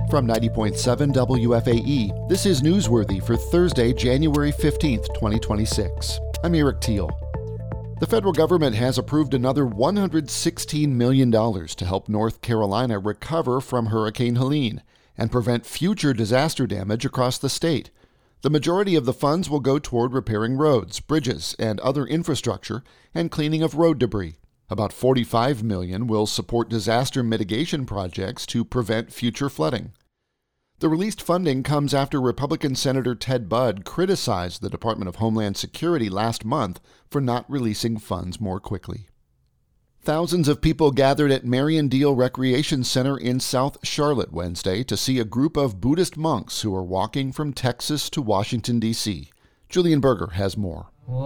From 90.7 WFAE, this is Newsworthy for Thursday, January 15th, 2026. I'm Eric Teal. The federal government has approved another $116 million to help North Carolina recover from Hurricane Helene and prevent future disaster damage across the state. The majority of the funds will go toward repairing roads, bridges, and other infrastructure and cleaning of road debris. About $45 million will support disaster mitigation projects to prevent future flooding. The released funding comes after Republican Senator Ted Budd criticized the Department of Homeland Security last month for not releasing funds more quickly. Thousands of people gathered at Marion Deal Recreation Center in South Charlotte Wednesday to see a group of Buddhist monks who are walking from Texas to Washington, D.C. Julian Berger has more.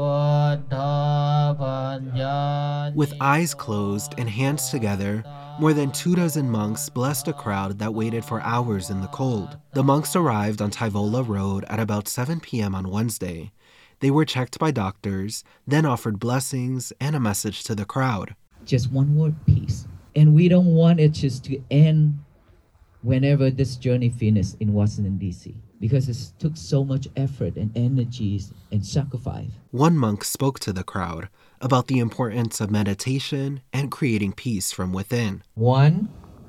With eyes closed and hands together, more than 24 monks blessed a crowd that waited for hours in the cold. The monks arrived on Tyvola Road at about 7 p.m. on Wednesday. They were checked by doctors, then offered blessings and a message to the crowd. Just one word, peace. And we don't want it just to end whenever this journey finishes in Washington, D.C., because it took so much effort and energies and sacrifice. One monk spoke to the crowd about the importance of meditation and creating peace from within. 1,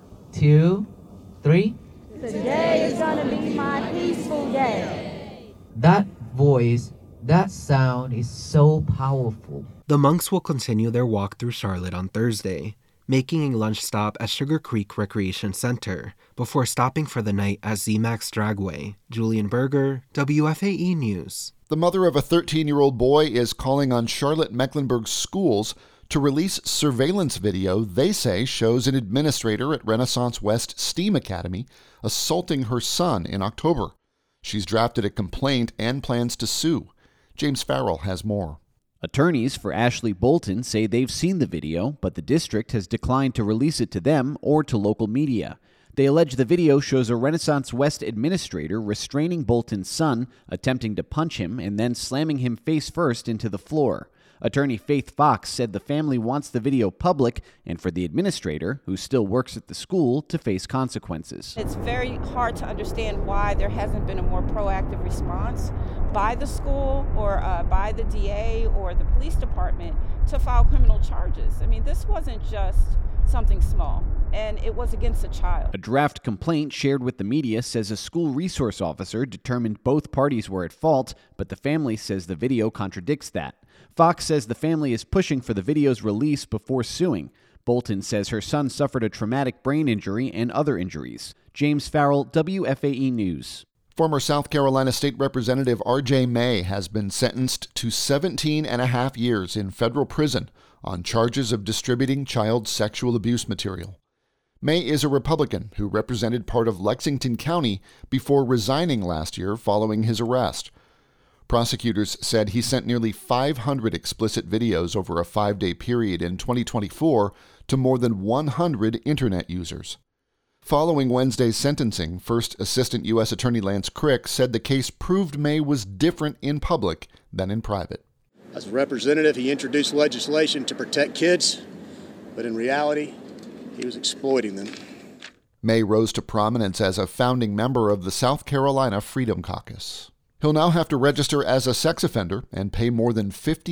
2, 3. Today is going to be my peaceful day. That voice, that sound is so powerful. The monks will continue their walk through Charlotte on Thursday, making a lunch stop at Sugar Creek Recreation Center before stopping for the night at ZMAX Dragway. Julian Berger, WFAE News. The mother of a 13-year-old boy is calling on Charlotte-Mecklenburg schools to release surveillance video they say shows an administrator at Renaissance West STEAM Academy assaulting her son in October. She's drafted a complaint and plans to sue. James Farrell has more. Attorneys for Ashley Bolton say they've seen the video, but the district has declined to release it to them or to local media. They allege the video shows a Renaissance West administrator restraining Bolton's son, attempting to punch him, and then slamming him face first into the floor. Attorney Faith Fox said the family wants the video public and for the administrator, who still works at the school, to face consequences. It's very hard to understand why there hasn't been a more proactive response by the school or by the DA or the police department to file criminal charges. I mean, this wasn't just something small, and it was against a child. A draft complaint shared with the media says a school resource officer determined both parties were at fault, but the family says the video contradicts that. Fox says the family is pushing for the video's release before suing. Bolton says her son suffered a traumatic brain injury and other injuries. James Farrell, WFAE News. Former South Carolina State Representative R.J. May has been sentenced to 17 and a half years in federal prison on charges of distributing child sexual abuse material. May is a Republican who represented part of Lexington County before resigning last year following his arrest. Prosecutors said he sent nearly 500 explicit videos over a 5-day period in 2024 to more than 100 internet users. Following Wednesday's sentencing, First Assistant U.S. Attorney Lance Crick said the case proved May was different in public than in private. As a representative, he introduced legislation to protect kids, but in reality, he was exploiting them. May rose to prominence as a founding member of the South Carolina Freedom Caucus. He'll now have to register as a sex offender and pay more than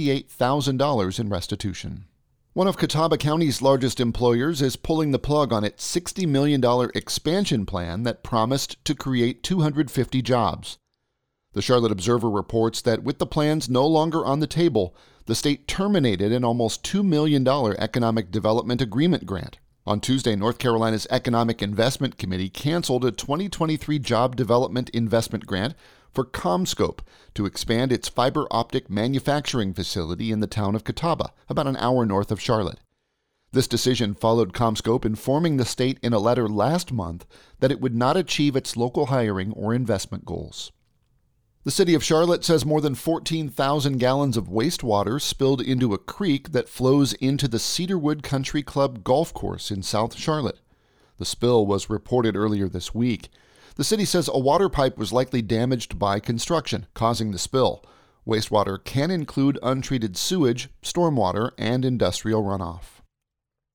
$58,000 in restitution. One of Catawba County's largest employers is pulling the plug on its $60 million expansion plan that promised to create 250 jobs. The Charlotte Observer reports that with the plans no longer on the table, the state terminated an almost $2 million economic development agreement grant. On Tuesday, North Carolina's Economic Investment Committee canceled a 2023 job development investment grant for CommScope to expand its fiber optic manufacturing facility in the town of Catawba, about an hour north of Charlotte. This decision followed CommScope informing the state in a letter last month that it would not achieve its local hiring or investment goals. The city of Charlotte says more than 14,000 gallons of wastewater spilled into a creek that flows into the Cedarwood Country Club golf course in South Charlotte. The spill was reported earlier this week. The city says a water pipe was likely damaged by construction, causing the spill. Wastewater can include untreated sewage, stormwater, and industrial runoff.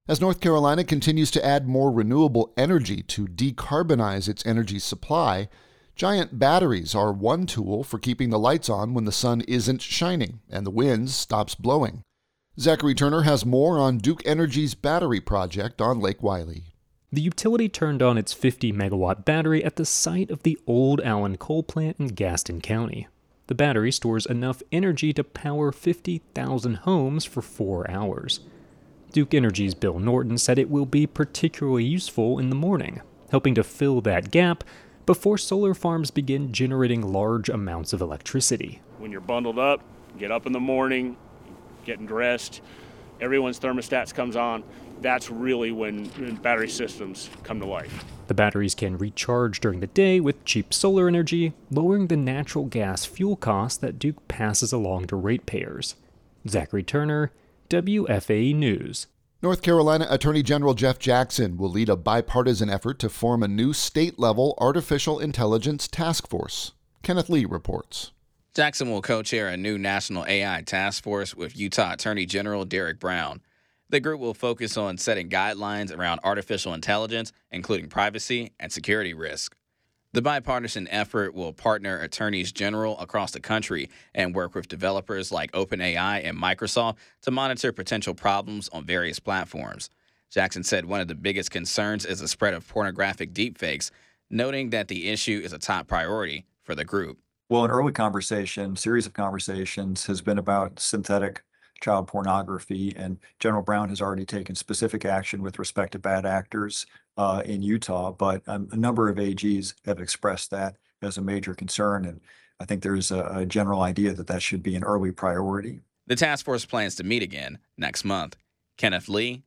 As North Carolina continues to add more renewable energy to decarbonize its energy supply, giant batteries are one tool for keeping the lights on when the sun isn't shining and the wind stops blowing. Zachary Turner has more on Duke Energy's battery project on Lake Wylie. The utility turned on its 50-megawatt battery at the site of the old Allen coal plant in Gaston County. The battery stores enough energy to power 50,000 homes for 4 hours. Duke Energy's Bill Norton said it will be particularly useful in the morning, helping to fill that gap before solar farms begin generating large amounts of electricity. When you're bundled up, get up in the morning, getting dressed, everyone's thermostats comes on. That's really when battery systems come to life. The batteries can recharge during the day with cheap solar energy, lowering the natural gas fuel costs that Duke passes along to ratepayers. Zachary Turner, WFAE News. North Carolina Attorney General Jeff Jackson will lead a bipartisan effort to form a new state-level artificial intelligence task force. Kenneth Lee reports. Jackson will co-chair a new national AI task force with Utah Attorney General Derek Brown. The group will focus on setting guidelines around artificial intelligence, including privacy and security risk. The bipartisan effort will partner attorneys general across the country and work with developers like OpenAI and Microsoft to monitor potential problems on various platforms. Jackson said one of the biggest concerns is the spread of pornographic deepfakes, noting that the issue is a top priority for the group. Well, an early series of conversations has been about synthetic child pornography, and General Brown has already taken specific action with respect to bad actors in Utah, but a number of AGs have expressed that as a major concern, and I think there's a general idea that that should be an early priority. The task force plans to meet again next month. Kenneth Lee,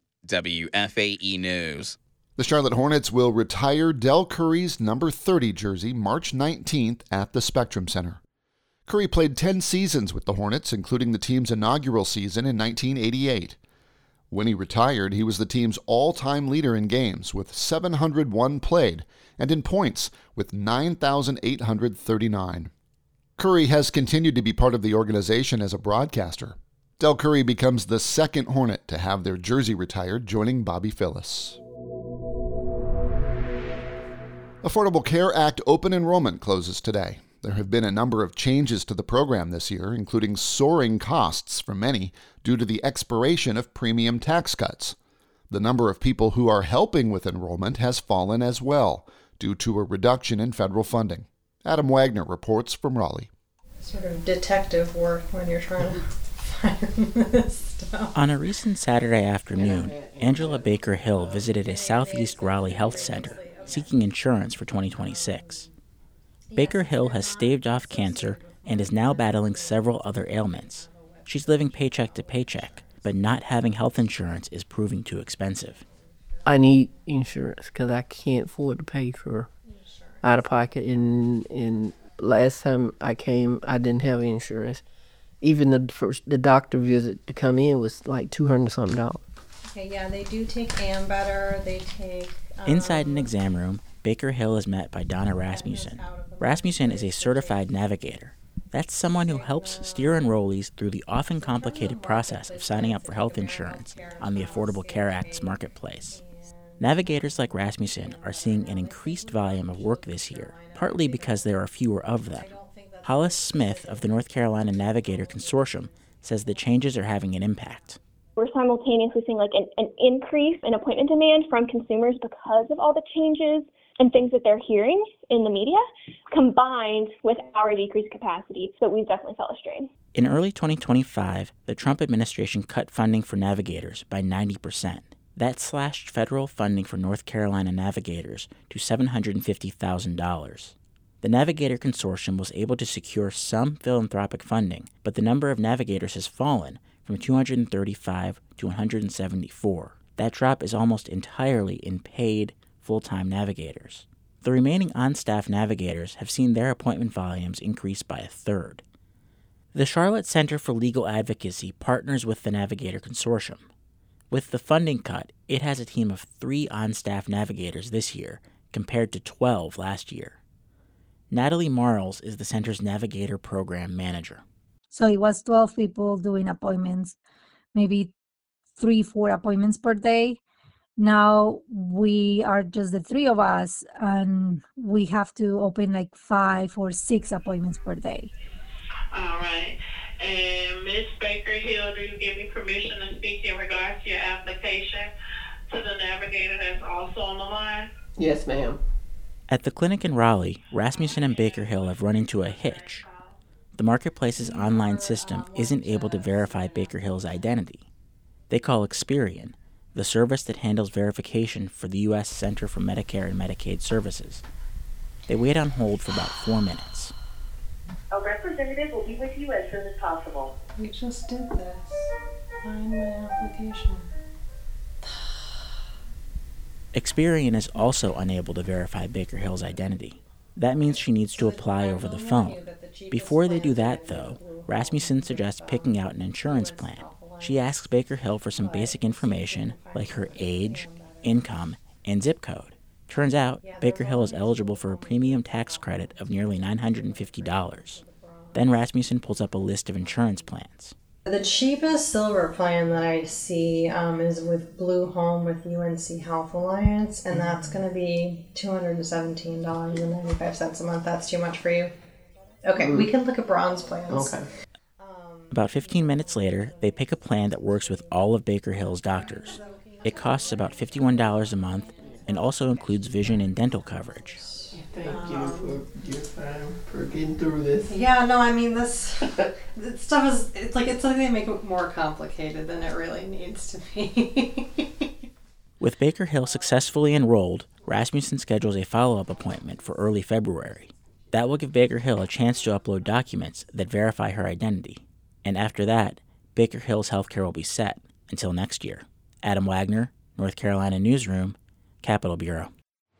WFAE News. The Charlotte Hornets will retire Del Curry's number 30 jersey March 19th at the Spectrum Center. Curry played 10 seasons with the Hornets, including the team's inaugural season in 1988. When he retired, he was the team's all-time leader in games with 701 played and in points with 9,839. Curry has continued to be part of the organization as a broadcaster. Del Curry becomes the second Hornet to have their jersey retired, joining Bobby Phillis. Affordable Care Act open enrollment closes today. There have been a number of changes to the program this year, including soaring costs for many due to the expiration of premium tax cuts. The number of people who are helping with enrollment has fallen as well, due to a reduction in federal funding. Adam Wagner reports from Raleigh. Sort of detective work when you're trying to find this stuff. On a recent Saturday afternoon, Angela Baker Hill visited a Southeast Raleigh health center seeking insurance for 2026. Baker Hill has staved off cancer and is now battling several other ailments. She's living paycheck to paycheck, but not having health insurance is proving too expensive. I need insurance because I can't afford to pay for out-of-pocket. And last time I came, I didn't have insurance. Even the doctor visit to come in was like $200-something. Okay, yeah, they do take Ambetter. They take. Inside an exam room, Baker Hill is met by Donna Rasmussen. Rasmussen is a certified navigator. That's someone who helps steer enrollees through the often complicated process of signing up for health insurance on the Affordable Care Act's marketplace. Navigators like Rasmussen are seeing an increased volume of work this year, partly because there are fewer of them. Hollis Smith of the North Carolina Navigator Consortium says the changes are having an impact. We're simultaneously seeing like an increase in appointment demand from consumers because of all the changes and things that they're hearing in the media, combined with our decreased capacity. So we've definitely felt a strain. In early 2025, the Trump administration cut funding for navigators by 90%. That slashed federal funding for North Carolina navigators to $750,000. The Navigator Consortium was able to secure some philanthropic funding, but the number of navigators has fallen from 235 to 174. That drop is almost entirely in paid, full-time navigators. The remaining on-staff navigators have seen their appointment volumes increase by a third. The Charlotte Center for Legal Advocacy partners with the Navigator Consortium. With the funding cut, it has a team of 3 on-staff navigators this year, compared to 12 last year. Natalie Marles is the center's Navigator Program Manager. So it was 12 people doing appointments, maybe 3-4 appointments per day. Now we are just the three of us, and we have to open like 5 or 6 appointments per day. All right. And Ms. Baker Hill, do you give me permission to speak in regards to your application to the navigator that's also on the line? Yes, ma'am. At the clinic in Raleigh, Rasmussen and Baker Hill have run into a hitch. The marketplace's online system isn't able to verify Baker Hill's identity. They call Experian, the service that handles verification for the U.S. Center for Medicare and Medicaid Services. They wait on hold for about 4 minutes. A representative will be with you as soon as possible. We just did this. Find my application. Experian is also unable to verify Baker Hill's identity. That means she needs to apply over the phone. Before they do that, though, Rasmussen suggests picking out an insurance plan. She asks Baker Hill for some basic information, like her age, income, and zip code. Turns out, Baker Hill is eligible for a premium tax credit of nearly $950. Then Rasmussen pulls up a list of insurance plans. The cheapest silver plan that I see is with Blue Home with UNC Health Alliance, and that's going to be $217.95 a month. That's too much for you? Okay, we can look at bronze plans. Okay. About 15 minutes later, they pick a plan that works with all of Baker Hill's doctors. It costs about $51 a month and also includes vision and dental coverage. Thank you for your time, for getting through this. Yeah, no, I mean, this stuff is, it's like they make it more complicated than it really needs to be. With Baker Hill successfully enrolled, Rasmussen schedules a follow-up appointment for early February. That will give Baker Hill a chance to upload documents that verify her identity. And after that, Baker Hill's healthcare will be set until next year. Adam Wagner, North Carolina Newsroom, Capitol Bureau.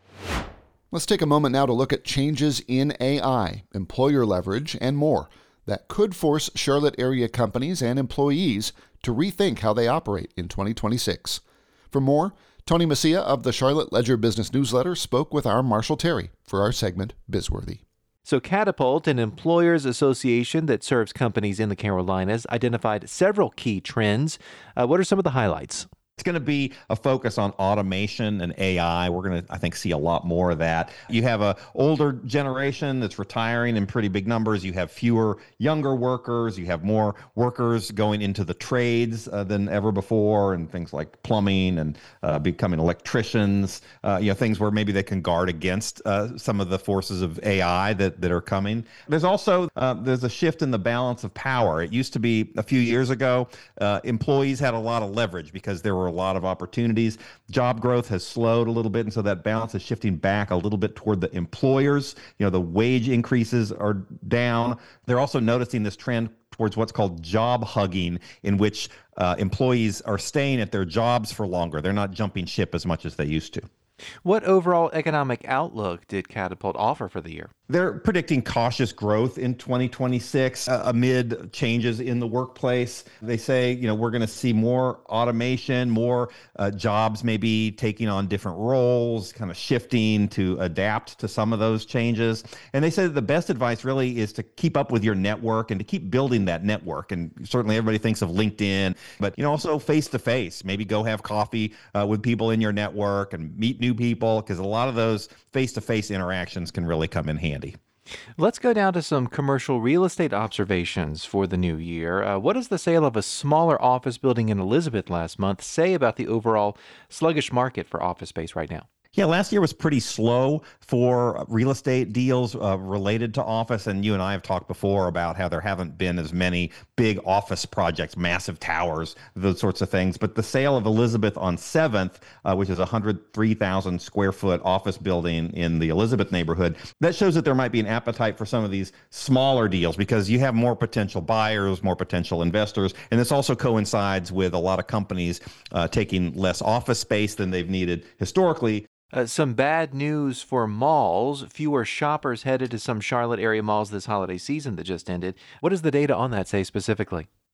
Let's take a moment now to look at changes in AI, employer leverage, and more that could force Charlotte area companies and employees to rethink how they operate in 2026. For more, Tony Messia of the Charlotte Ledger Business Newsletter spoke with our Marshall Terry for our segment Bizworthy. So Catapult, an employers association that serves companies in the Carolinas, identified several key trends. What are some of the highlights? It's going to be a focus on automation and AI. We're going to, I think, see a lot more of that. You have an older generation that's retiring in pretty big numbers. You have fewer younger workers. You have more workers going into the trades than ever before, and things like plumbing and becoming electricians, things where maybe they can guard against some of the forces of AI that are coming. There's also there's a shift in the balance of power. It used to be a few years ago, employees had a lot of leverage because there were a lot of opportunities. Job growth has slowed a little bit, and so that balance is shifting back a little bit toward the employers. The wage increases are down. They're also noticing this trend towards what's called job hugging, in which employees are staying at their jobs for longer. They're not jumping ship as much as they used to. What overall economic outlook did Catapult offer for the year? They're predicting cautious growth in 2026 amid changes in the workplace. They say, we're going to see more automation, more jobs maybe taking on different roles, kind of shifting to adapt to some of those changes. And they say that the best advice really is to keep up with your network and to keep building that network. And certainly everybody thinks of LinkedIn, but also face-to-face. Maybe go have coffee with people in your network and meet new people, because a lot of those face-to-face interactions can really come in handy. Let's go down to some commercial real estate observations for the new year. What does the sale of a smaller office building in Elizabeth last month say about the overall sluggish market for office space right now? Yeah, last year was pretty slow for real estate deals related to office. And you and I have talked before about how there haven't been as many big office projects, massive towers, those sorts of things. But the sale of Elizabeth on 7th, which is a 103,000 square foot office building in the Elizabeth neighborhood, that shows that there might be an appetite for some of these smaller deals because you have more potential buyers, more potential investors. And this also coincides with a lot of companies taking less office space than they've needed historically. Some bad news for malls. Fewer shoppers headed to some Charlotte area malls this holiday season that just ended. What does the data on that say specifically?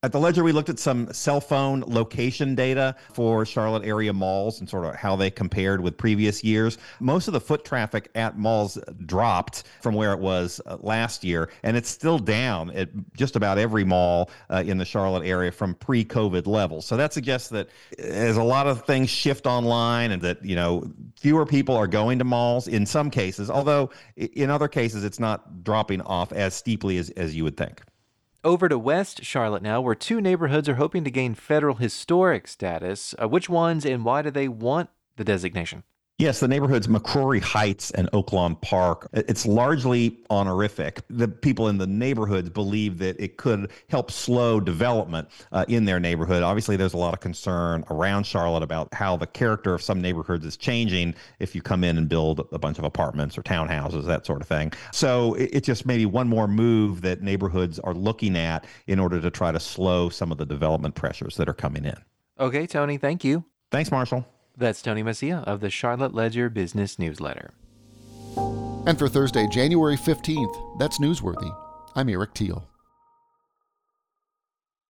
At the Ledger, we looked at some cell phone location data for Charlotte area malls and sort of how they compared with previous years. Most of the foot traffic at malls dropped from where it was last year, and it's still down at just about every mall in the Charlotte area from pre-COVID levels. So that suggests that as a lot of things shift online and that, fewer people are going to malls in some cases, although in other cases it's not dropping off as steeply as you would think. Over to West Charlotte now, where 2 neighborhoods are hoping to gain federal historic status. Which ones and why do they want the designation? Yes, the neighborhoods McCrory Heights and Oaklawn Park. It's largely honorific. The people in the neighborhoods believe that it could help slow development in their neighborhood. Obviously, there's a lot of concern around Charlotte about how the character of some neighborhoods is changing if you come in and build a bunch of apartments or townhouses, that sort of thing. So it's just maybe one more move that neighborhoods are looking at in order to try to slow some of the development pressures that are coming in. Okay, Tony, thank you. Thanks, Marshall. That's Tony Messia of the Charlotte Ledger Business Newsletter. And for Thursday, January 15th, that's Newsworthy. I'm Eric Teal.